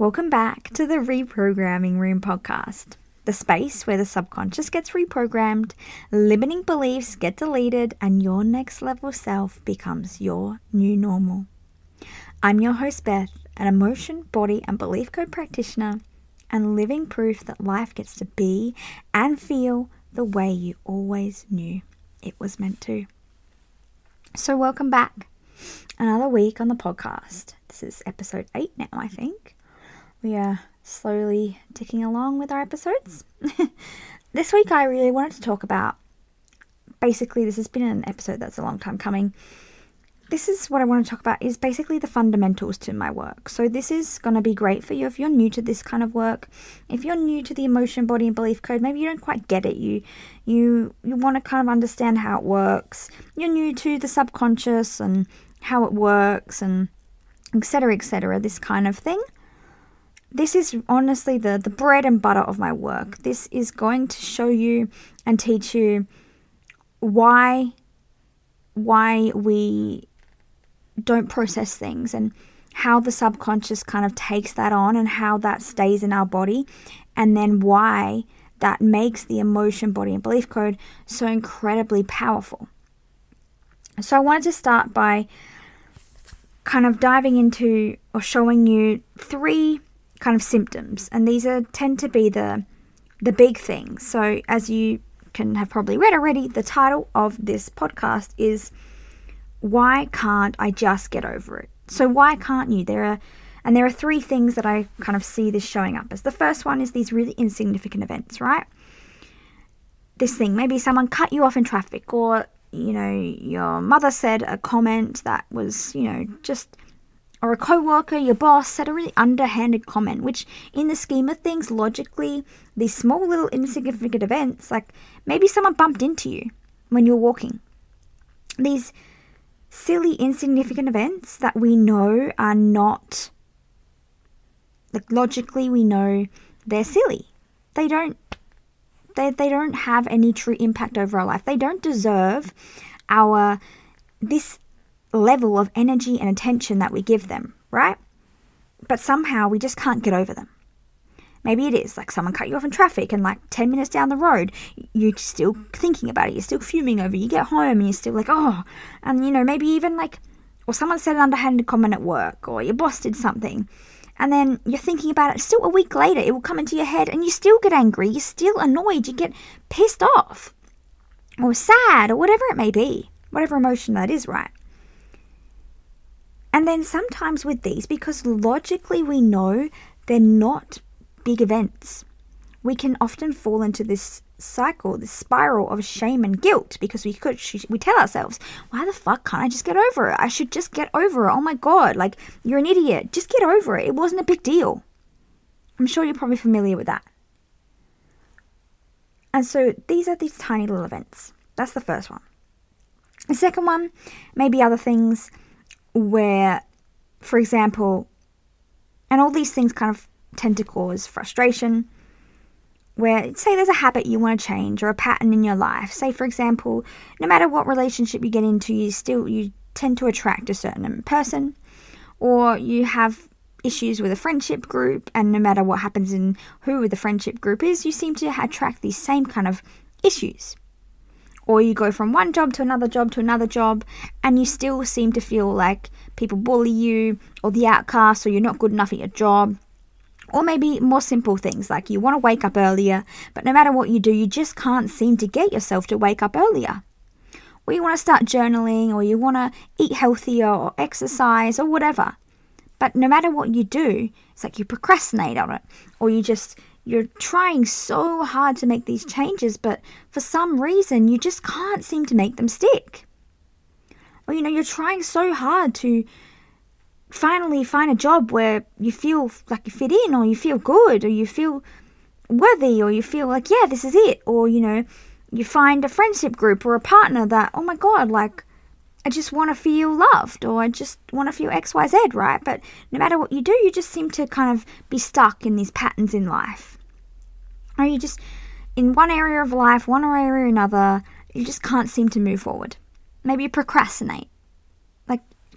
Welcome back to the Reprogramming Room podcast, the space where the subconscious gets reprogrammed, limiting beliefs get deleted, and your next level self becomes your new normal. I'm your host, Beth, an emotion, body, and belief code practitioner, and living proof that life gets to be and feel the way you always knew it was meant to. So welcome back. Another week on the podcast. This is episode 8 now, I think. We are slowly ticking along with our episodes. This week I really wanted to talk about, basically this has been an episode that's a long time coming. This is what I want to talk about is basically the fundamentals to my work. So this is going to be great for you if you're new to this kind of work. If you're new to the emotion, body and belief code, maybe you don't quite get it. You want to kind of understand how it works. You're new to the subconscious and how it works and etc., this kind of thing. This is honestly the bread and butter of my work. This is going to show you and teach you why we don't process things and how the subconscious kind of takes that on and how that stays in our body, and then why that makes the emotion, body and belief code so incredibly powerful. So I wanted to start by kind of diving into or showing you 3 kind of symptoms, and these tend to be the big things. So as you can have probably read already, the title of this podcast is Why Can't I Just Get Over It? So why can't you? There are 3 things that I kind of see this showing up as. The first one is these really insignificant events, right? This thing, maybe someone cut you off in traffic, or your mother said a comment that was, or a co-worker, your boss said a really underhanded comment, which in the scheme of things, logically, these small little insignificant events, like maybe someone bumped into you when you're walking. These silly, insignificant events that we know are not, like logically we know they're silly. They don't have any true impact over our life. They don't deserve this level of energy and attention that we give them, right? But somehow we just can't get over them. Maybe it is like someone cut you off in traffic and like 10 minutes down the road, you're still thinking about it. You're still fuming over it. You get home and you're still like, oh, and maybe even like, or someone said an underhanded comment at work, or your boss did something. And then you're thinking about it. Still a week later, it will come into your head and you still get angry. You're still annoyed. You get pissed off or sad or whatever it may be. Whatever emotion that is, right? And then sometimes with these, because logically we know they're not big events, we can often fall into this cycle, this spiral of shame and guilt, because we tell ourselves, why the fuck can't I just get over it? I should just get over it. Oh my God, like you're an idiot. Just get over it. It wasn't a big deal. I'm sure you're probably familiar with that. And so these are these tiny little events. That's the first one. The second one, maybe other things where, for example, and all these things kind of tend to cause frustration, where say there's a habit you want to change or a pattern in your life. Say, for example, no matter what relationship you get into, you tend to attract a certain person, or you have issues with a friendship group, and no matter what happens in who the friendship group is, you seem to attract these same kind of issues. Or you go from one job to another job, and you still seem to feel like people bully you, or the outcast, or you're not good enough at your job. Or maybe more simple things like you want to wake up earlier, but no matter what you do, you just can't seem to get yourself to wake up earlier. Or you want to start journaling, or you want to eat healthier or exercise or whatever. But no matter what you do, it's like you procrastinate on it, or you're trying so hard to make these changes, but for some reason you just can't seem to make them stick. Or you're trying so hard to finally find a job where you feel like you fit in, or you feel good, or you feel worthy, or you feel like, yeah, this is it. Or you find a friendship group or a partner that, oh my God, like I just want to feel loved, or I just want to feel XYZ, right? But no matter what you do, you just seem to kind of be stuck in these patterns in life. Or you just, in one area of life, one area or another, you just can't seem to move forward. Maybe you procrastinate. Like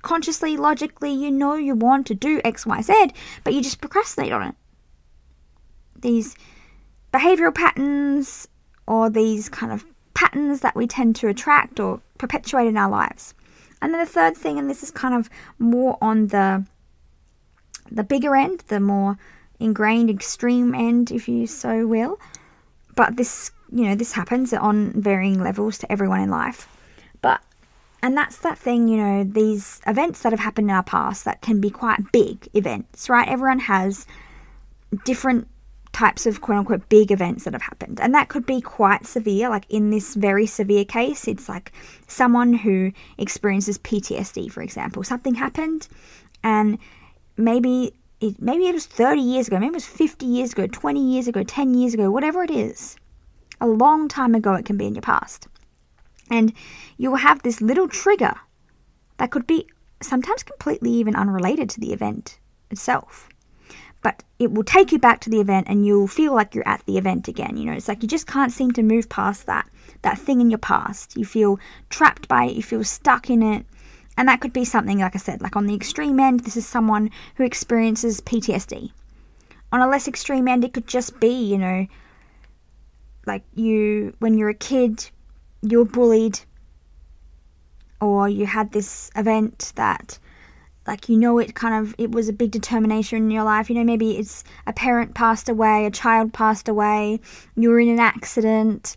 consciously, logically, you know you want to do X, Y, Z, but you just procrastinate on it. These behavioral patterns, or these kind of patterns that we tend to attract or perpetuate in our lives. And then the third thing, and this is kind of more on the bigger end, the more ingrained, extreme end, if you so will. But this, this happens on varying levels to everyone in life. And that's that thing, these events that have happened in our past that can be quite big events, right? Everyone has different types of quote-unquote big events that have happened. And that could be quite severe. Like in this very severe case, it's like someone who experiences PTSD, for example. Something happened and maybe it was 30 years ago, maybe it was 50 years ago, 20 years ago, 10 years ago, whatever it is. A long time ago it can be in your past. And you will have this little trigger that could be sometimes completely even unrelated to the event itself. But it will take you back to the event and you'll feel like you're at the event again. It's like you just can't seem to move past that thing in your past. You feel trapped by it. You feel stuck in it. And that could be something, like I said, like on the extreme end, this is someone who experiences PTSD. On a less extreme end, it could just be, like when you're a kid, you were bullied, or you had this event that, like, it was a big determination in your life. Maybe it's a parent passed away, a child passed away, you were in an accident,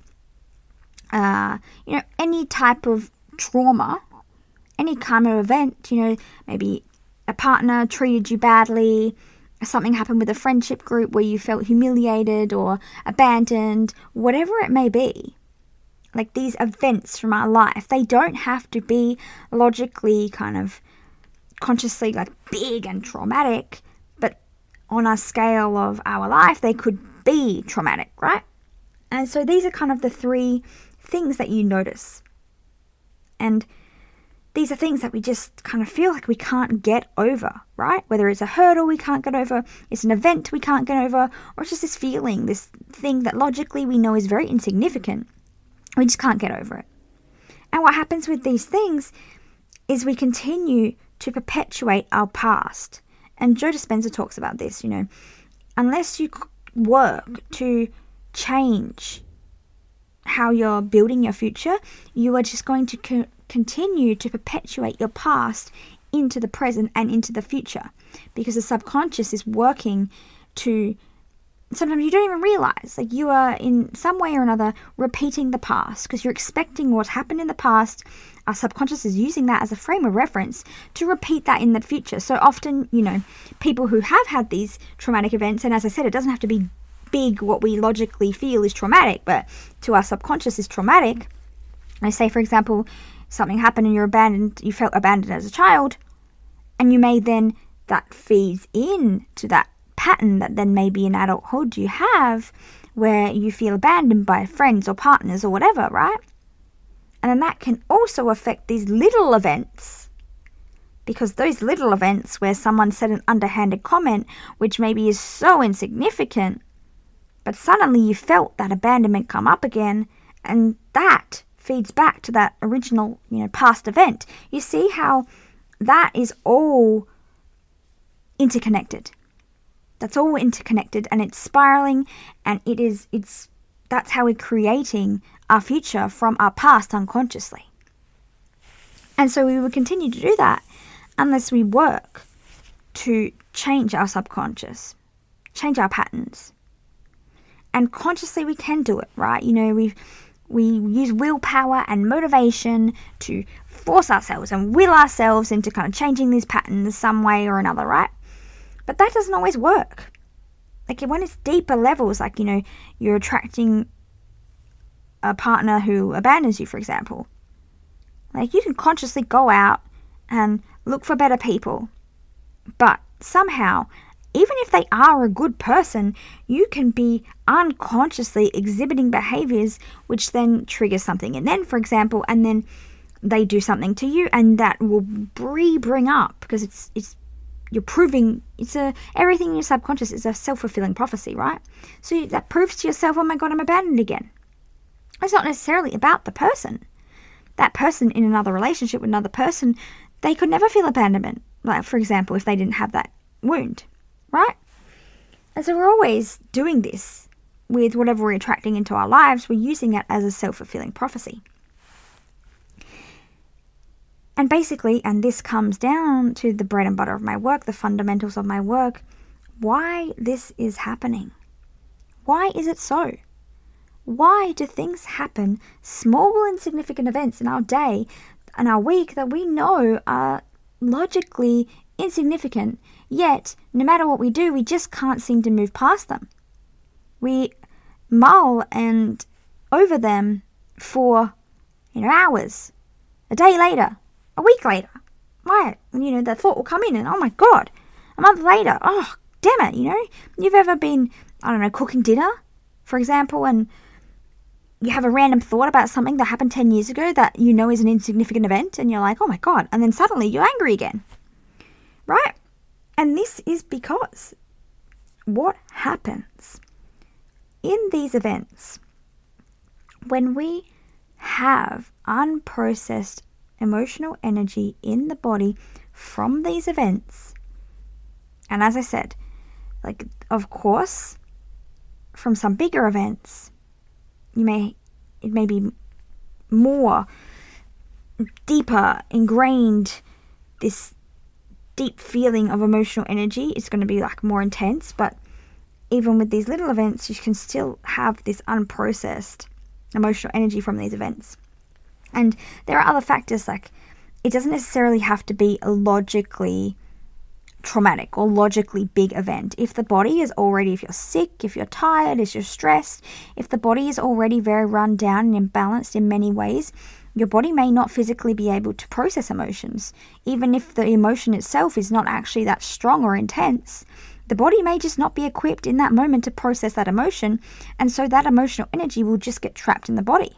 any type of trauma, any kind of event, maybe a partner treated you badly, something happened with a friendship group where you felt humiliated or abandoned, whatever it may be. Like these events from our life, they don't have to be logically kind of consciously like big and traumatic, but on a scale of our life, they could be traumatic, right? And so these are kind of the three things that you notice. And these are things that we just kind of feel like we can't get over, right? Whether it's a hurdle we can't get over, it's an event we can't get over, or it's just this feeling, this thing that logically we know is very insignificant. We just can't get over it. And what happens with these things is we continue to perpetuate our past. And Joe Dispenza talks about this, unless you work to change how you're building your future, you are just going to continue to perpetuate your past into the present and into the future. Because the subconscious is working to, sometimes you don't even realize, like you are in some way or another repeating the past because you're expecting what happened in the past. Our subconscious is using that as a frame of reference to repeat that in the future. So often, people who have had these traumatic events, and as I said, it doesn't have to be big, what we logically feel is traumatic, but to our subconscious is traumatic. I say, for example, something happened and you felt abandoned as a child, and you may then, that feeds into that pattern that then maybe in adulthood you have where you feel abandoned by friends or partners or whatever, right? And then that can also affect these little events, because those little events where someone said an underhanded comment which maybe is so insignificant, but suddenly you felt that abandonment come up again, and that feeds back to that original, past event. You see how that is all interconnected. That's all interconnected, and it's spiraling, and that's how we're creating our future from our past unconsciously. And so we will continue to do that unless we work to change our subconscious, change our patterns. And consciously we can do it, right? We use willpower and motivation to force ourselves and will ourselves into kind of changing these patterns some way or another, right? But that doesn't always work. Like when it's deeper levels, like, you're attracting a partner who abandons you, for example. Like you can consciously go out and look for better people. But somehow, even if they are a good person, you can be unconsciously exhibiting behaviors which then trigger something. And then, for example, and then they do something to you, and that will bring up, because it's you're proving everything in your subconscious is a self-fulfilling prophecy, right? So that proves to yourself, oh my God, I'm abandoned again. It's not necessarily about the person. That person in another relationship with another person, they could never feel abandonment, like, for example, if they didn't have that wound, right? And so we're always doing this with whatever we're attracting into our lives. We're using it as a self-fulfilling prophecy. And basically, and this comes down to the bread and butter of my work, the fundamentals of my work, why this is happening. Why is it so? Why do things happen, small insignificant events in our day and our week that we know are logically insignificant, yet no matter what we do, we just can't seem to move past them. We mull and over them for, hours, a day later, a week later. Why? The thought will come in and, oh my God, a month later, oh, damn it, You've ever been, cooking dinner, for example, and you have a random thought about something that happened 10 years ago that is an insignificant event, and you're like, oh my God, and then suddenly you're angry again, right? And this is because what happens in these events when we have unprocessed emotional energy in the body from these events, and as I said, of course, from some bigger events, it may be more deeper, ingrained, this deep feeling of emotional energy. It's going to be more intense, but even with these little events, you can still have this unprocessed emotional energy from these events. And there are other factors, it doesn't necessarily have to be a logically traumatic or logically big event. If the body is already, if you're sick, if you're tired, if you're stressed, if the body is already very run down and imbalanced in many ways, your body may not physically be able to process emotions. Even if the emotion itself is not actually that strong or intense, the body may just not be equipped in that moment to process that emotion, and so that emotional energy will just get trapped in the body.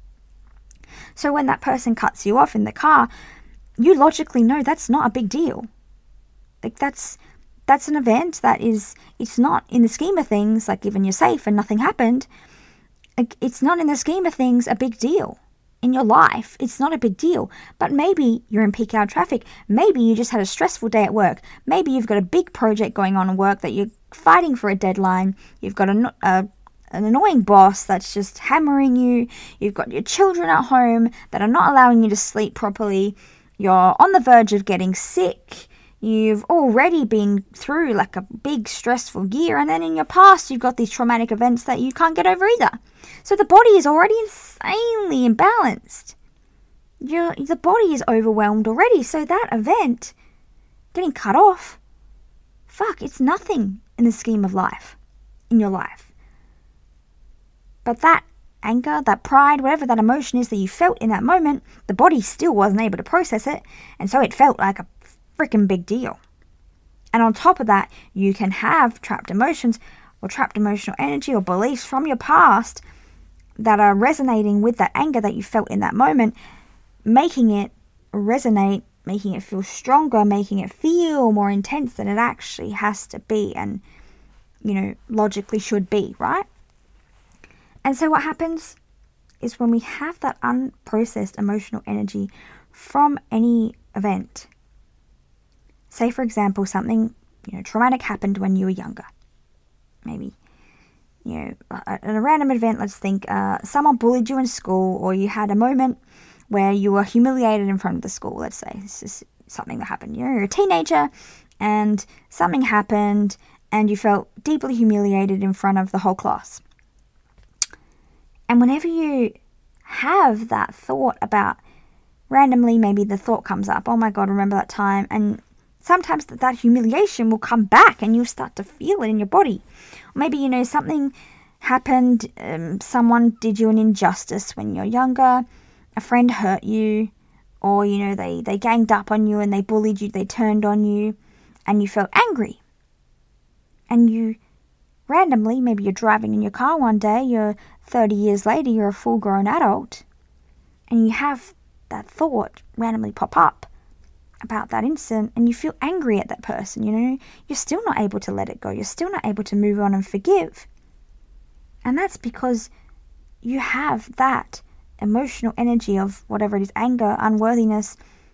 So when that person cuts you off in the car, you logically know that's not a big deal. That's an event that it's not in the scheme of things, even you're safe and nothing happened, it's not in the scheme of things a big deal. In your life, it's not a big deal. But maybe you're in peak hour traffic. Maybe you just had a stressful day at work. Maybe you've got a big project going on at work that you're fighting for a deadline. You've got an annoying boss that's just hammering you. You've got your children at home that are not allowing you to sleep properly. You're on the verge of getting sick. You've already been through a big stressful year, and then in your past you've got these traumatic events that you can't get over either. So the body is already insanely imbalanced. The body is overwhelmed already, so that event, getting cut off, it's nothing in the scheme of life, in your life. But that anger, that pride, whatever that emotion is that you felt in that moment, the body still wasn't able to process it, and so it felt like a freaking big deal. And on top of that, you can have trapped emotions or trapped emotional energy or beliefs from your past that are resonating with that anger that you felt in that moment, making it resonate, making it feel stronger, making it feel more intense than it actually has to be and, logically should be, right? And so what happens is when we have that unprocessed emotional energy from any event, say, for example, something, traumatic happened when you were younger. Maybe, at a random event, let's think someone bullied you in school, or you had a moment where you were humiliated in front of the school, let's say. This is something that happened. You're a teenager, and something happened, and you felt deeply humiliated in front of the whole class. And whenever you have that thought about, randomly, maybe the thought comes up, oh my God, remember that time, and sometimes that humiliation will come back and you'll start to feel it in your body. Or maybe, something happened, someone did you an injustice when you're younger, a friend hurt you, or, they ganged up on you and they bullied you, they turned on you, and you felt angry. And you randomly, maybe you're driving in your car one day, you're 30 years later, you're a full-grown adult, and you have that thought randomly pop up about that incident, and you feel angry at that person, you're still not able to let it go. You're still not able to move on and forgive. And that's because you have that emotional energy of whatever it is, anger, unworthiness,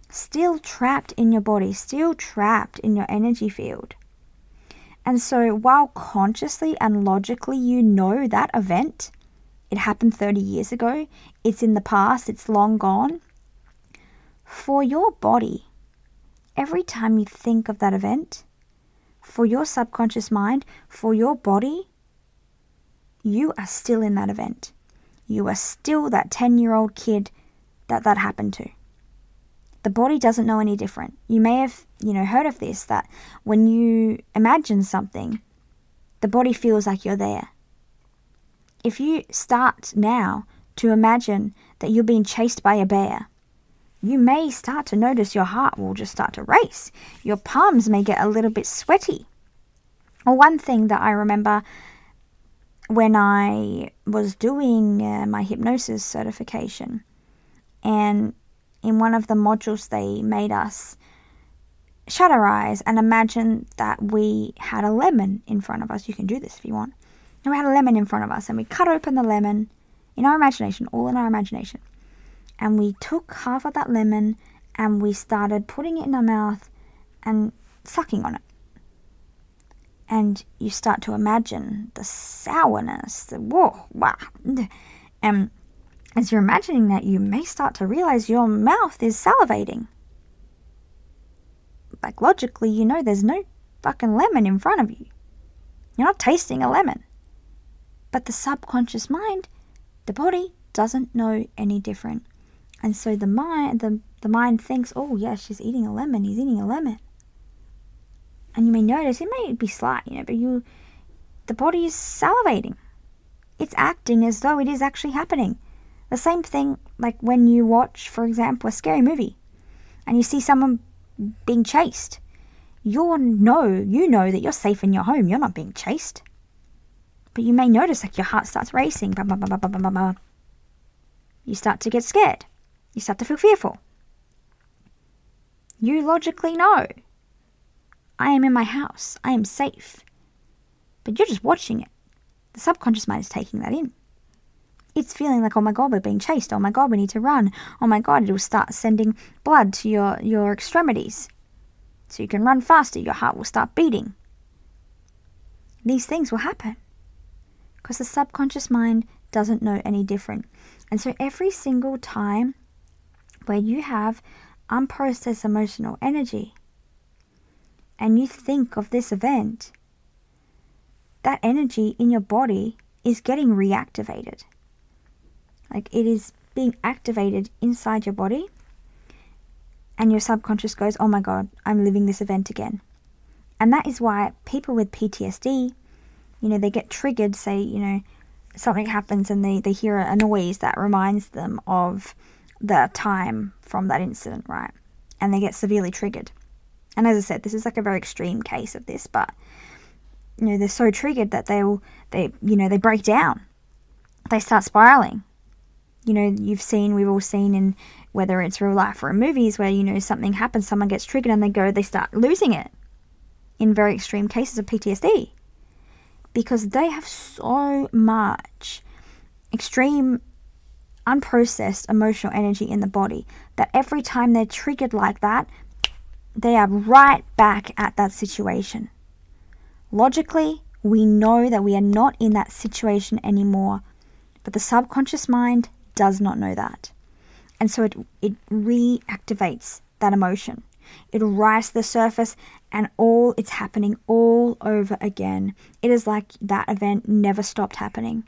still trapped in your body, still trapped in your energy field. And so while consciously and logically you know that event, it happened 30 years ago, it's in the past, it's long gone, for your body, every time you think of that event, for your subconscious mind, for your body, you are still in that event. You are still that 10-year-old kid that happened to. The body doesn't know any different. You may have, heard of this, that when you imagine something, the body feels like you're there. If you start now to imagine that you're being chased by a bear, you may start to notice your heart will just start to race. Your palms may get a little bit sweaty. Or one thing that I remember when I was doing my hypnosis certification, and in one of the modules they made us shut our eyes and imagine that we had a lemon in front of us. You can do this if you want. And we had a lemon in front of us, and we cut open the lemon in our imagination, all in our imagination. And we took half of that lemon and we started putting it in our mouth and sucking on it. And you start to imagine the sourness, wow. And as you're imagining that, you may start to realize your mouth is salivating. Like logically, there's no fucking lemon in front of you. You're not tasting a lemon. But the subconscious mind, the body, doesn't know any different. And so the mind thinks, oh yeah, she's eating a lemon, he's eating a lemon. And you may notice, it may be slight, but the body is salivating. It's acting as though it is actually happening. The same thing like when you watch, for example, a scary movie and you see someone being chased. You know that you're safe in your home. You're not being chased. But you may notice like your heart starts racing. Bah, bah, bah, bah, bah, bah, bah. You start to get scared. You start to feel fearful. You logically know, I am in my house. I am safe. But you're just watching it. The subconscious mind is taking that in. It's feeling like, oh my God, we're being chased. Oh my God, we need to run. Oh my God, it will start sending blood to your extremities. So you can run faster. Your heart will start beating. These things will happen because the subconscious mind doesn't know any different. And so every single time where you have unprocessed emotional energy and you think of this event, that energy in your body is getting reactivated. Like it is being activated inside your body, and your subconscious goes, oh my God, I'm living this event again. And that is why people with PTSD, they get triggered, say, something happens and they hear a noise that reminds them of the time from that incident, right? And they get severely triggered. And as I said, this is like a very extreme case of this, but they're so triggered that they break down. They start spiraling. We've all seen in whether it's real life or in movies where, something happens, someone gets triggered and they start losing it in very extreme cases of PTSD because they have so much extreme unprocessed emotional energy in the body that every time they're triggered like that, they are right back at that situation. Logically, we know that we are not in that situation anymore, but the subconscious mind does not know that. And so it reactivates that emotion. It rises to the surface and it's happening all over again. It is like that event never stopped happening.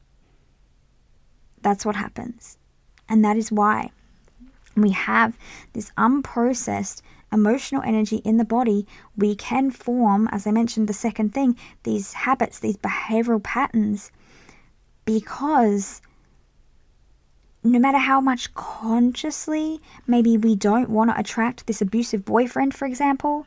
That's what happens. And that is why we have this unprocessed emotional energy in the body. We can form, as I mentioned, the second thing, these habits, these behavioral patterns, because no matter how much consciously maybe we don't want to attract this abusive boyfriend, for example,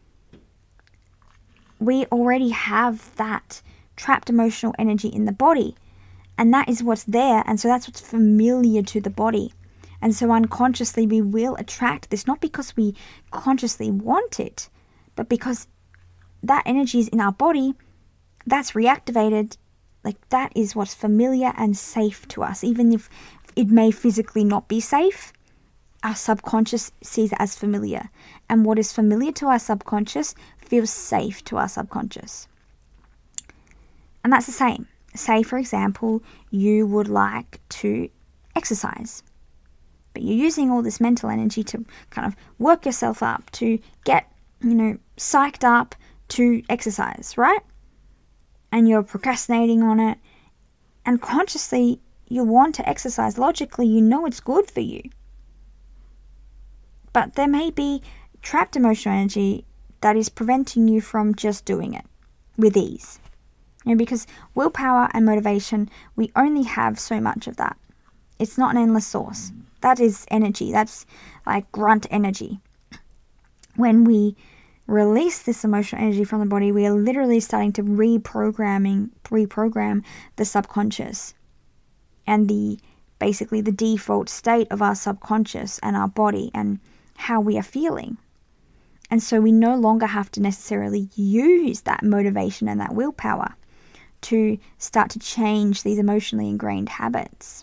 we already have that trapped emotional energy in the body. And that is what's there. And so that's what's familiar to the body. And so unconsciously we will attract this, not because we consciously want it, but because that energy is in our body, that's reactivated. Like that is what's familiar and safe to us. Even if it may physically not be safe, our subconscious sees it as familiar. And what is familiar to our subconscious feels safe to our subconscious. And that's the same. Say, for example, you would like to exercise, but you're using all this mental energy to kind of work yourself up, to get, psyched up to exercise, right? And you're procrastinating on it. And consciously, you want to exercise. Logically, you know it's good for you. But there may be trapped emotional energy that is preventing you from just doing it with ease. Because willpower and motivation, we only have so much of that. It's not an endless source. That is energy. That's like grunt energy. When we release this emotional energy from the body, we are literally starting to reprogram the subconscious and basically the default state of our subconscious and our body and how we are feeling. And so we no longer have to necessarily use that motivation and that willpower to start to change these emotionally ingrained habits.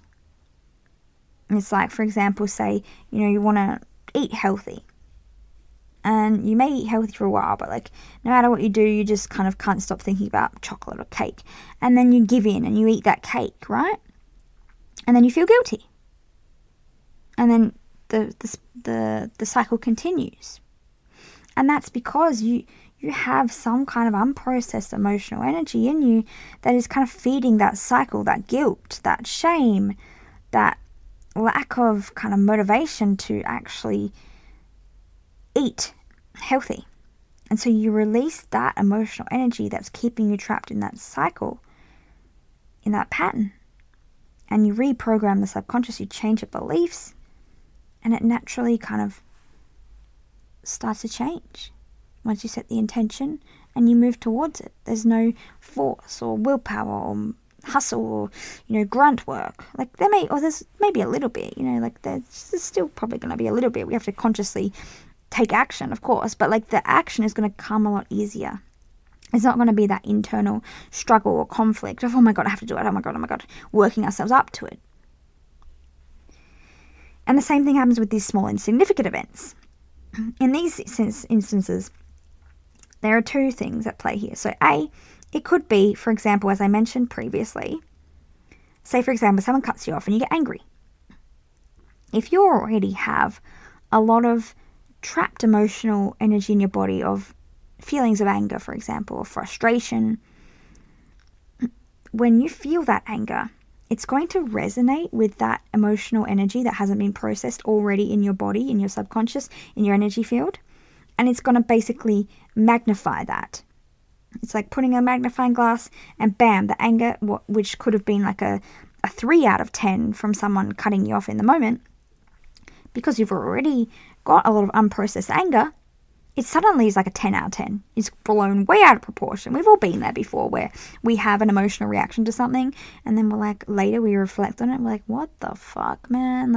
And it's like, for example, say, you want to eat healthy. And you may eat healthy for a while, but no matter what you do, you just kind of can't stop thinking about chocolate or cake. And then you give in and you eat that cake, right? And then you feel guilty. And then the cycle continues. And that's because you have some kind of unprocessed emotional energy in you that is kind of feeding that cycle, that guilt, that shame, that lack of kind of motivation to actually eat healthy. And so you release that emotional energy that's keeping you trapped in that cycle, in that pattern. And you reprogram the subconscious, you change your beliefs, and it naturally kind of starts to change once you set the intention and you move towards it. There's no force or willpower or hustle or grunt work. There's maybe a little bit, there's still probably going to be a little bit. We have to consciously take action, of course, but the action is going to come a lot easier. It's not going to be that internal struggle or conflict of, oh my God, I have to do it, oh my God, working ourselves up to it. And the same thing happens with these small insignificant events. In these instances, there are two things at play here. So A, it could be, for example, as I mentioned previously, say, for example, someone cuts you off and you get angry. If you already have a lot of trapped emotional energy in your body of feelings of anger, for example, or frustration, when you feel that anger, it's going to resonate with that emotional energy that hasn't been processed already in your body, in your subconscious, in your energy field. And it's going to basically magnify that. It's like putting a magnifying glass and bam, the anger, which could have been like a 3 out of 10 from someone cutting you off in the moment, because you've already got a lot of unprocessed anger, it suddenly is like a 10 out of 10. It's blown way out of proportion. We've all been there before where we have an emotional reaction to something and then later we reflect on it and we're like, what the fuck, man?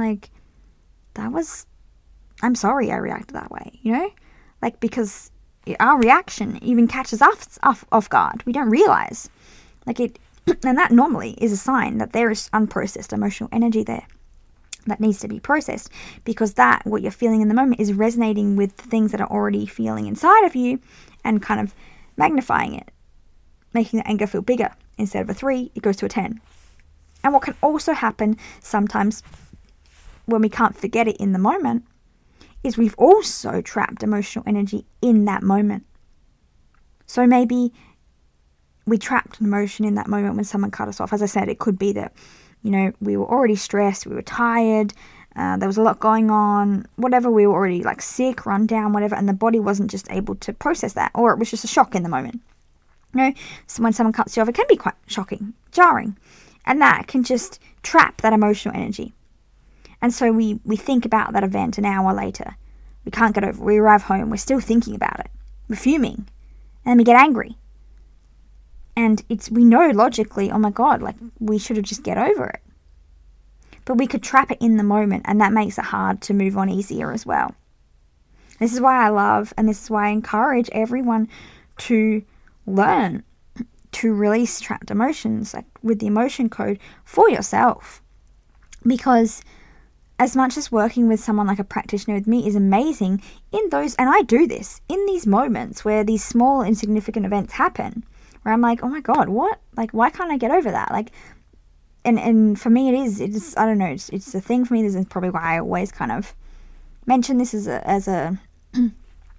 I'm sorry I reacted that way, because our reaction even catches us off guard. We don't realize. And that normally is a sign that there is unprocessed emotional energy there that needs to be processed, because what you're feeling in the moment is resonating with things that are already feeling inside of you and kind of magnifying it, making the anger feel bigger. Instead of a 3, it goes to a 10. And what can also happen sometimes when we can't forget it in the moment is we've also trapped emotional energy in that moment. So maybe we trapped an emotion in that moment when someone cut us off. As I said, it could be that we were already stressed, we were tired, there was a lot going on, whatever, we were already sick, run down, whatever, and the body wasn't just able to process that, or it was just a shock in the moment. So when someone cuts you off, it can be quite shocking, jarring, and that can just trap that emotional energy. And so we think about that event an hour later. We can't get over it. We arrive home, we're still thinking about it, we're fuming, and then we get angry. And we know logically, oh my God, we should have just get over it. But we could trap it in the moment, and that makes it hard to move on easier as well. This is why I love, and this is why I encourage everyone to learn to release trapped emotions, with the emotion code for yourself. Because as much as working with someone like a practitioner with me is amazing, in those, and I do this, in these moments where these small insignificant events happen, where I'm like, oh my God, what? Like, why can't I get over that? Like, and for me it's I don't know, it's a thing for me. This is probably why I always kind of mention this as an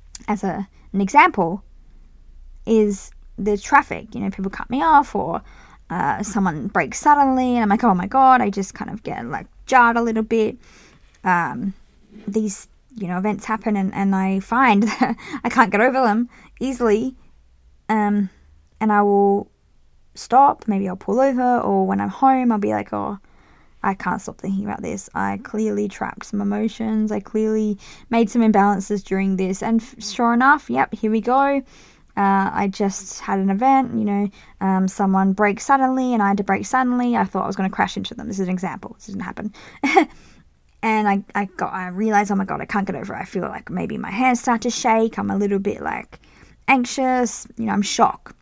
example, is the traffic. You know, people cut me off, or someone brakes suddenly, and I'm like, oh my God, I just kind of get like jarred a little bit. These, you know, events happen, and I find that I can't get over them easily, and I will stop, maybe I'll pull over, or when I'm home I'll be like, oh, I can't stop thinking about this. I clearly trapped some emotions. I clearly made some imbalances during this, and sure enough, yep, here we go. I just had an event, you know, someone braked suddenly and I had to brake suddenly. I thought I was going to crash into them. This is an example. This didn't happen. And I realized, oh my God, I can't get over it. I feel like maybe my hands start to shake. I'm a little bit like anxious, you know, I'm in shock.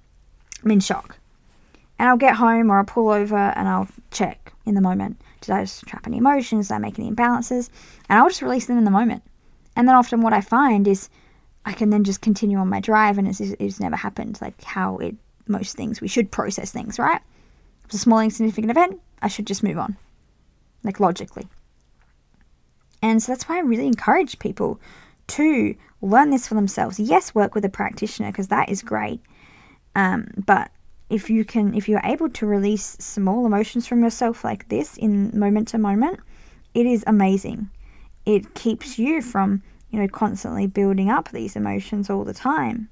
And I'll get home, or I'll pull over and I'll check in the moment. Did I just trap any emotions? Did I make any imbalances? And I'll just release them in the moment. And then often what I find is I can then just continue on my drive, and it's never happened. Like how most things, we should process things, right? If it's a small insignificant event, I should just move on, like logically. And so that's why I really encourage people to learn this for themselves. Yes, work with a practitioner, because that is great. But if you're able to release small emotions from yourself like this in moment to moment, it is amazing. It keeps you from, you know, constantly building up these emotions all the time,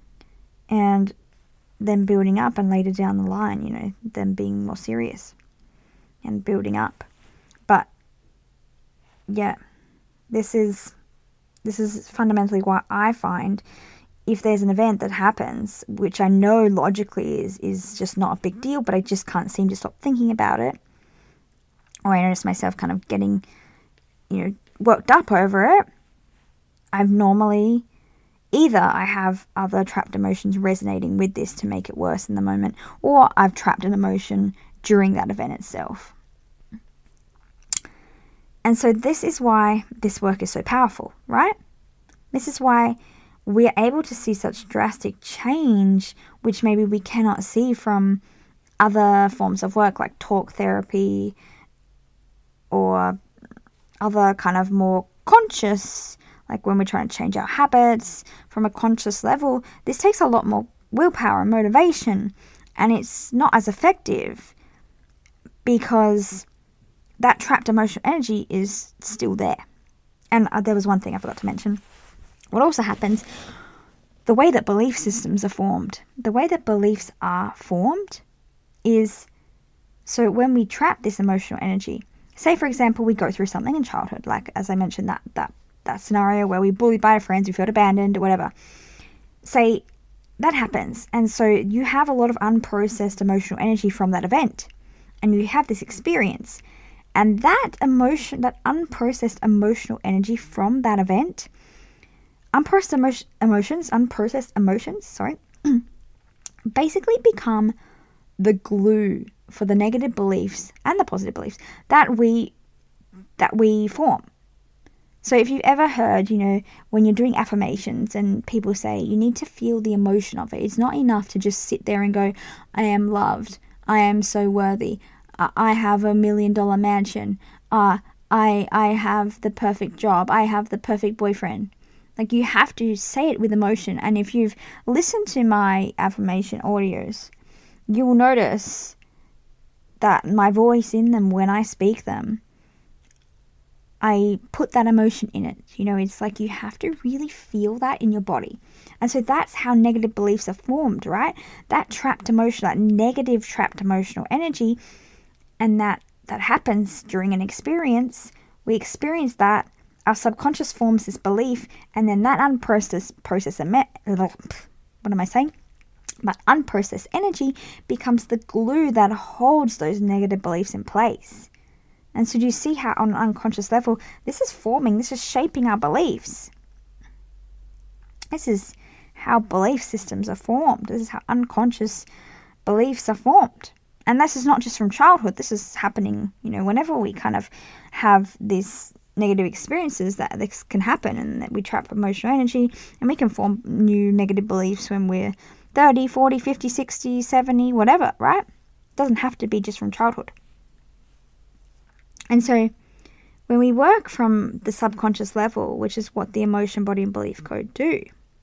and then building up, and later down the line, you know, them being more serious and building up. But yeah, this is fundamentally why I find, if there's an event that happens, which I know logically is just not a big deal, but I just can't seem to stop thinking about it, or I notice myself kind of getting, you know, worked up over it, I've normally either I have other trapped emotions resonating with this to make it worse in the moment, or I've trapped an emotion during that event itself. And so this is why this work is so powerful, right? This is why we're able to see such drastic change, which maybe we cannot see from other forms of work like talk therapy or other kind of more conscious, like when we're trying to change our habits from a conscious level. This takes a lot more willpower and motivation, and it's not as effective because that trapped emotional energy is still there. And there was one thing I forgot to mention. What also happens, the way that belief systems are formed, the way that beliefs are formed is, so when we trap this emotional energy, say for example we go through something in childhood, like as I mentioned that scenario where we bullied by our friends, we felt abandoned or whatever. Say that happens, and so you have a lot of unprocessed emotional energy from that event, and you have this experience, and that emotion, that unprocessed emotional energy from that event, unprocessed emotions, basically become the glue for the negative beliefs and the positive beliefs that we form. So if you've ever heard, you know, when you're doing affirmations and people say you need to feel the emotion of it, it's not enough to just sit there and go, I am loved, I am so worthy, I have $1 million mansion, I have the perfect job, I have the perfect boyfriend. Like, you have to say it with emotion. And if you've listened to my affirmation audios, you will notice that my voice in them, when I speak them, I put that emotion in it. You know, it's like you have to really feel that in your body. And so that's how negative beliefs are formed, right? That trapped emotion, that negative trapped emotional energy, and that happens during an experience. We experience that. Our subconscious forms this belief, and then that unprocessed unprocessed energy becomes the glue that holds those negative beliefs in place. And so do you see how on an unconscious level, this is forming, this is shaping our beliefs. This is how belief systems are formed. This is how unconscious beliefs are formed. And this is not just from childhood. This is happening, whenever we kind of have these negative experiences, that this can happen, and that we trap emotional energy, and we can form new negative beliefs when we're 30, 40, 50, 60, 70, whatever, right? It doesn't have to be just from childhood. And so when we work from the subconscious level, which is what the emotion, body, and belief code do,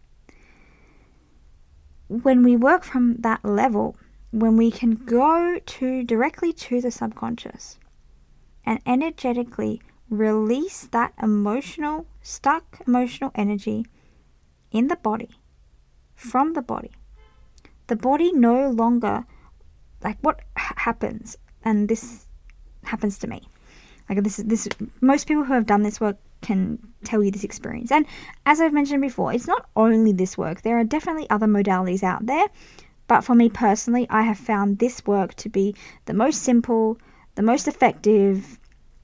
when we work from that level, when we can go directly to the subconscious and energetically release that stuck emotional energy in the body, from the body no longer, like what happens, and this happens to me, like this most people who have done this work can tell you this experience. And as I've mentioned before, it's not only this work. There are definitely other modalities out there, but for me personally, I have found this work to be the most simple, the most effective.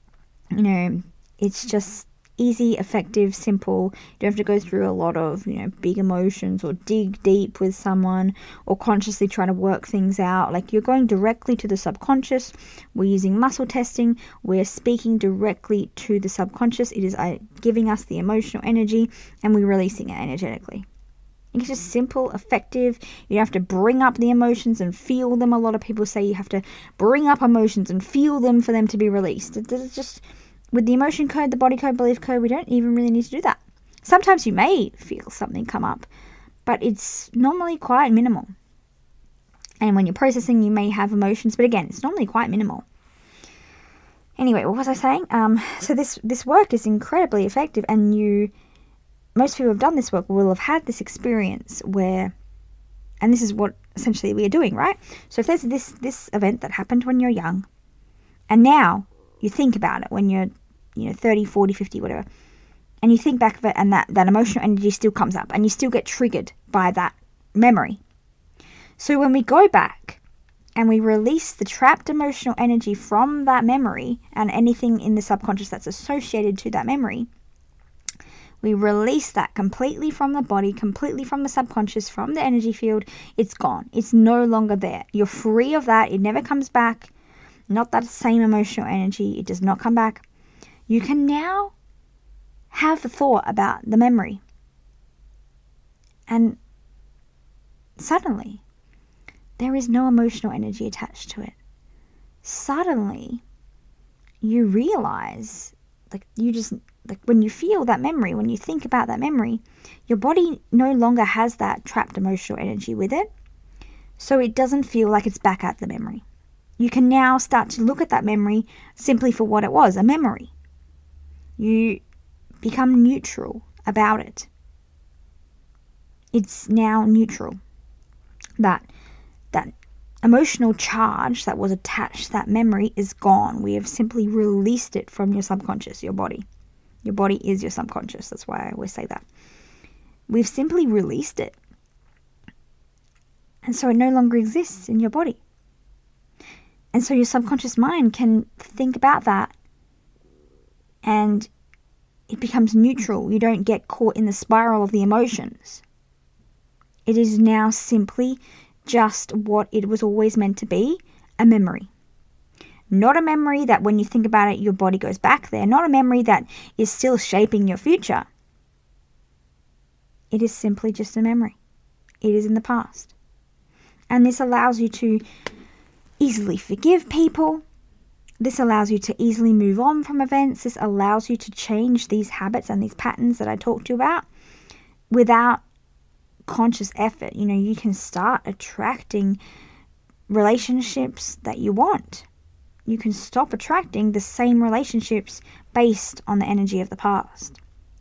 It's just easy, effective, simple. You don't have to go through a lot of, big emotions or dig deep with someone or consciously try to work things out. Like, you're going directly to the subconscious. We're using muscle testing. We're speaking directly to the subconscious. It is giving us the emotional energy, and we're releasing it energetically. It's just simple, effective. You don't have to bring up the emotions and feel them. A lot of people say you have to bring up emotions and feel them for them to be released. It's just, with the emotion code, the body code, belief code, we don't even really need to do that. Sometimes you may feel something come up, but it's normally quite minimal. And when you're processing, you may have emotions, but again, it's normally quite minimal. Anyway, what was I saying? So this work is incredibly effective, and most people who have done this work will have had this experience where, and this is what essentially we are doing, right? So if there's this event that happened when you're young, and now you think about it when you're 30, 40, 50, whatever, and you think back of it, and that emotional energy still comes up, and you still get triggered by that memory. So when we go back and we release the trapped emotional energy from that memory and anything in the subconscious that's associated to that memory, we release that completely from the body, completely from the subconscious, from the energy field. It's gone. It's no longer there. You're free of that. It never comes back. Not that same emotional energy. It does not come back. You can now have the thought about the memory. And suddenly, there is no emotional energy attached to it. Suddenly, you realize, when you feel that memory, when you think about that memory, your body no longer has that trapped emotional energy with it. So it doesn't feel like it's back at the memory. You can now start to look at that memory simply for what it was, a memory. You become neutral about it. It's now neutral. That emotional charge that was attached to that memory is gone. We have simply released it from your subconscious, your body. Your body is your subconscious. That's why I always say that. We've simply released it. And so it no longer exists in your body. And so your subconscious mind can think about that, and it becomes neutral. You don't get caught in the spiral of the emotions. It is now simply just what it was always meant to be, a memory. Not a memory that when you think about it, your body goes back there. Not a memory that is still shaping your future. It is simply just a memory. It is in the past. And this allows you to easily forgive people. This allows you to easily move on from events. This allows you to change these habits and these patterns that I talked to you about without conscious effort. You can start attracting relationships that you want. You can stop attracting the same relationships based on the energy of the past.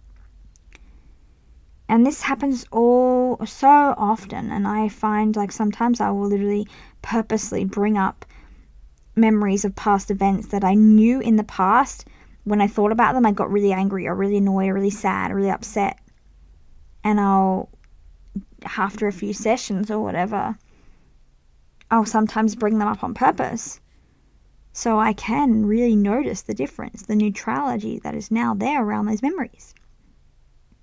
And this happens so often, and I find sometimes I will literally purposely bring up memories of past events that I knew in the past. When I thought about them, I got really angry or really annoyed or really sad or really upset. And after a few sessions or whatever, I'll sometimes bring them up on purpose. So I can really notice the difference, the neutrality that is now there around those memories.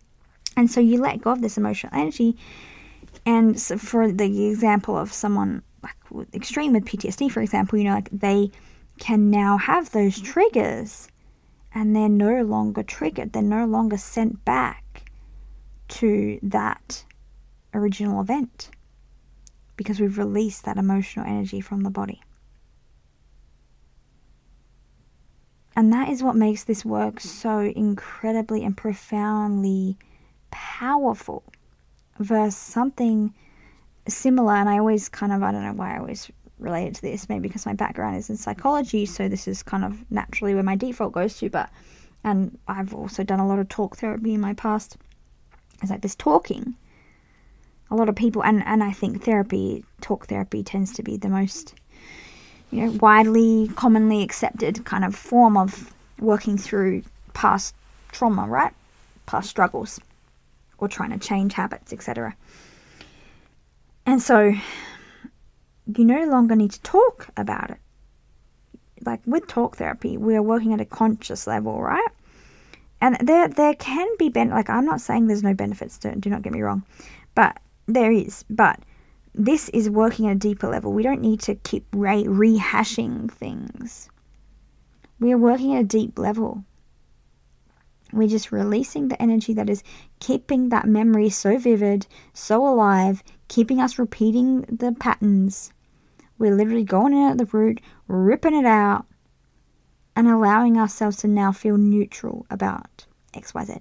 And so you let go of this emotional energy. And so for the example of someone like extreme with PTSD, for example, like they can now have those triggers and they're no longer triggered. They're no longer sent back to that original event because we've released that emotional energy from the body. And that is what makes this work so incredibly and profoundly powerful versus something similar. And I always I don't know why I always related to this, maybe because my background is in psychology, so this is kind of naturally where my default goes to, and I've also done a lot of talk therapy in my past. It's like this talking. A lot of people, and I think talk therapy tends to be the most, widely, commonly accepted kind of form of working through past trauma, right? Past struggles, or trying to change habits, etc. And so you no longer need to talk about it. Like with talk therapy, we are working at a conscious level, right? And there can be like, I'm not saying there's no benefits, do not get me wrong, but there is. But this is working at a deeper level. We don't need to keep rehashing things. We are working at a deep level. We're just releasing the energy that is keeping that memory so vivid, so alive, keeping us repeating the patterns. We're literally going in at the root, ripping it out, and allowing ourselves to now feel neutral about XYZ.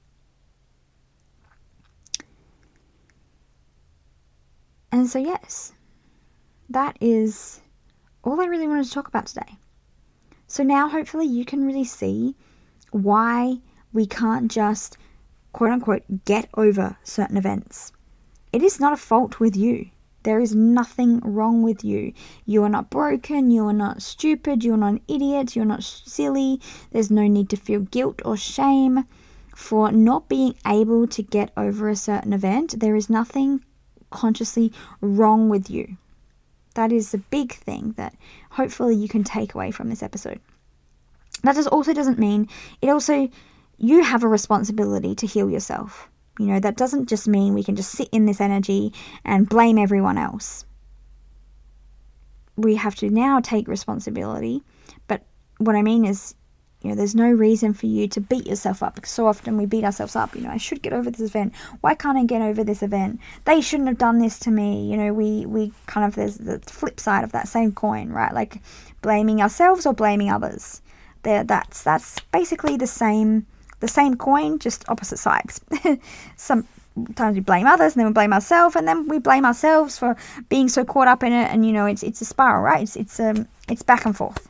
And so yes, that is all I really wanted to talk about today. So now hopefully you can really see why we can't just, quote unquote, get over certain events. It is not a fault with you. There is nothing wrong with you. You are not broken. You are not stupid. You are not an idiot. You are not silly. There's no need to feel guilt or shame for not being able to get over a certain event. There is nothing consciously wrong with you. That is the big thing that hopefully you can take away from this episode. That also doesn't mean, you have a responsibility to heal yourself. That doesn't just mean we can just sit in this energy and blame everyone else. We have to now take responsibility. But what I mean is, there's no reason for you to beat yourself up, because so often we beat ourselves up. I should get over this event. Why can't I get over this event? They shouldn't have done this to me. We kind of, there's the flip side of that same coin, right? Like blaming ourselves or blaming others. That's basically the same coin, just opposite sides. Sometimes we blame others, and then we blame ourselves, and then we blame ourselves for being so caught up in it. And it's a spiral, right? It's back and forth.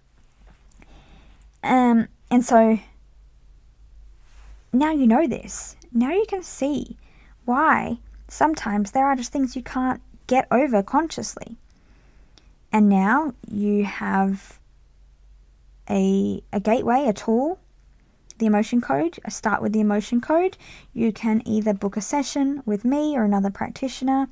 And so now you know this. Now you can see why sometimes there are just things you can't get over consciously. And now you have a gateway, a tool, the emotion code. I start with the emotion code. You can either book a session with me or another practitioner.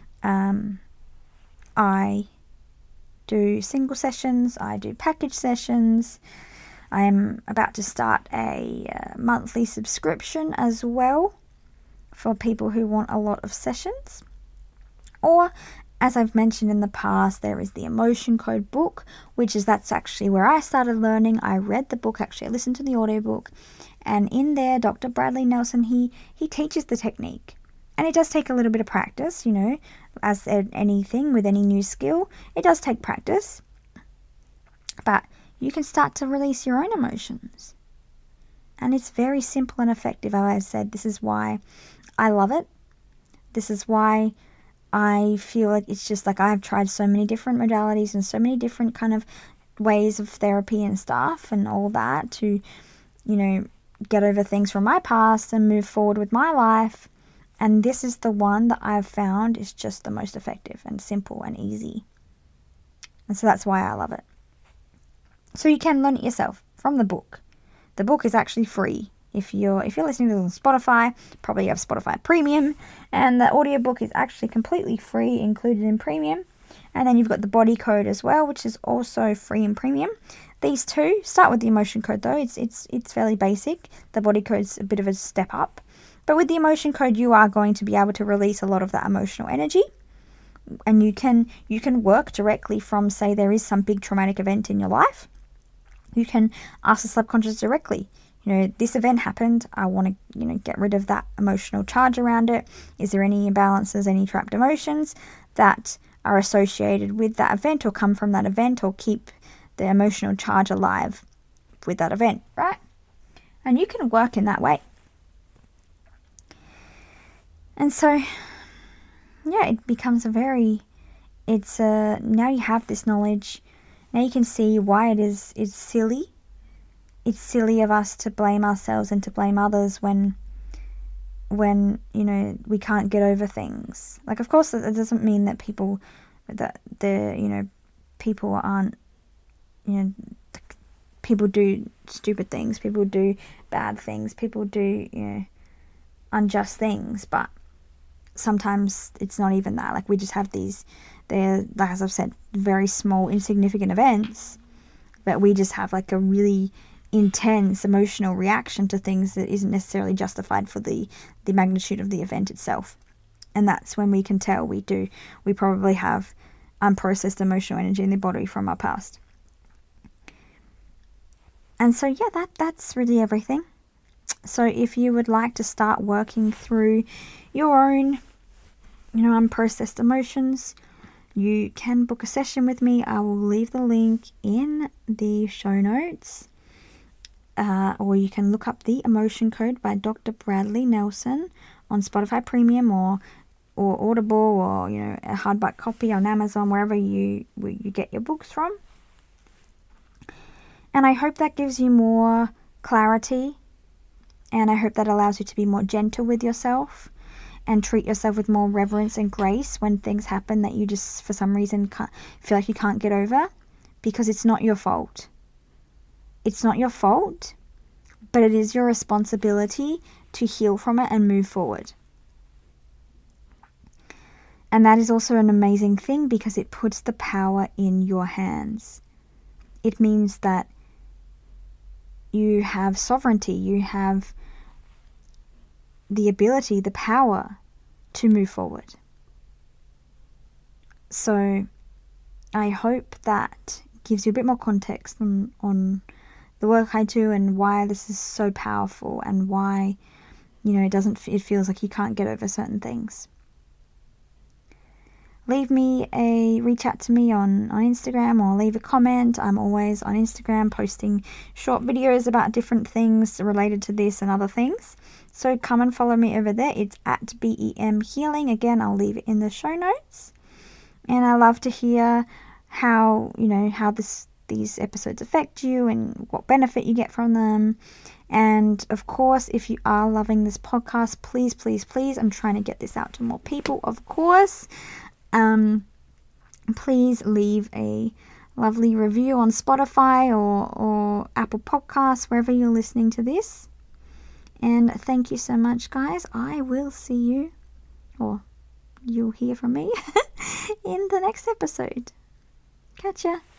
I do single sessions. I do package sessions. I'm about to start a monthly subscription as well for people who want a lot of sessions. Or, as I've mentioned in the past, there is the emotion code book, that's actually where I started learning. I read the book, actually I listened to the audiobook, and in there Dr. Bradley Nelson, he teaches the technique. And it does take a little bit of practice, as anything with any new skill, it does take practice. But you can start to release your own emotions. And it's very simple and effective. As I said, this is why I love it. This is why I feel like it's just like I've tried so many different modalities and so many different kind of ways of therapy and stuff and all that to, get over things from my past and move forward with my life. And this is the one that I've found is just the most effective and simple and easy. And so that's why I love it. So you can learn it yourself from the book. The book is actually free. If you're listening to this on Spotify, probably you have Spotify Premium, and the audiobook is actually completely free, included in Premium. And then you've got the body code as well, which is also free in Premium. These two, start with the emotion code though. It's fairly basic. The body code's a bit of a step up. But with the emotion code, you are going to be able to release a lot of that emotional energy, And you can work directly from, say, there is some big traumatic event in your life. You can ask the subconscious directly, this event happened. I want to, get rid of that emotional charge around it. Is there any imbalances, any trapped emotions that are associated with that event or come from that event or keep the emotional charge alive with that event, right? And you can work in that way. And so, it becomes now you have this knowledge. Now you can see why it's silly. It's silly of us to blame ourselves and to blame others when we can't get over things. Like, of course, it doesn't mean that people aren't, people do stupid things, people do bad things, people do, unjust things, but sometimes it's not even that. Like, we just have they're, like, as I've said, very small, insignificant events, but we just have like a really intense emotional reaction to things that isn't necessarily justified for the magnitude of the event itself. And that's when we can tell we probably have unprocessed emotional energy in the body from our past. And so, that's really everything. So if you would like to start working through your own, unprocessed emotions, you can book a session with me. I will leave the link in the show notes. Or you can look up The Emotion Code by Dr. Bradley Nelson on Spotify Premium or Audible or, a hardback copy on Amazon, wherever you get your books from. And I hope that gives you more clarity, and I hope that allows you to be more gentle with yourself and treat yourself with more reverence and grace when things happen that you just, for some reason, feel like you can't get over, because it's not your fault. It's not your fault, but it is your responsibility to heal from it and move forward. And that is also an amazing thing, because it puts the power in your hands. It means that you have sovereignty, you have the ability, the power to move forward. So I hope that gives you a bit more context on the work I do and why this is so powerful, and why, it feels like you can't get over certain things. Reach out to me on Instagram, or leave a comment. I'm always on Instagram posting short videos about different things related to this and other things. So come and follow me over there. It's at BEM Healing. Again, I'll leave it in the show notes. And I love to hear how these episodes affect you and what benefit you get from them. And of course, if you are loving this podcast, please, please, please, I'm trying to get this out to more people, of course. Please leave a lovely review on Spotify or Apple Podcasts, wherever you're listening to this. And thank you so much, guys. I will see you, or you'll hear from me, in the next episode. Catch ya.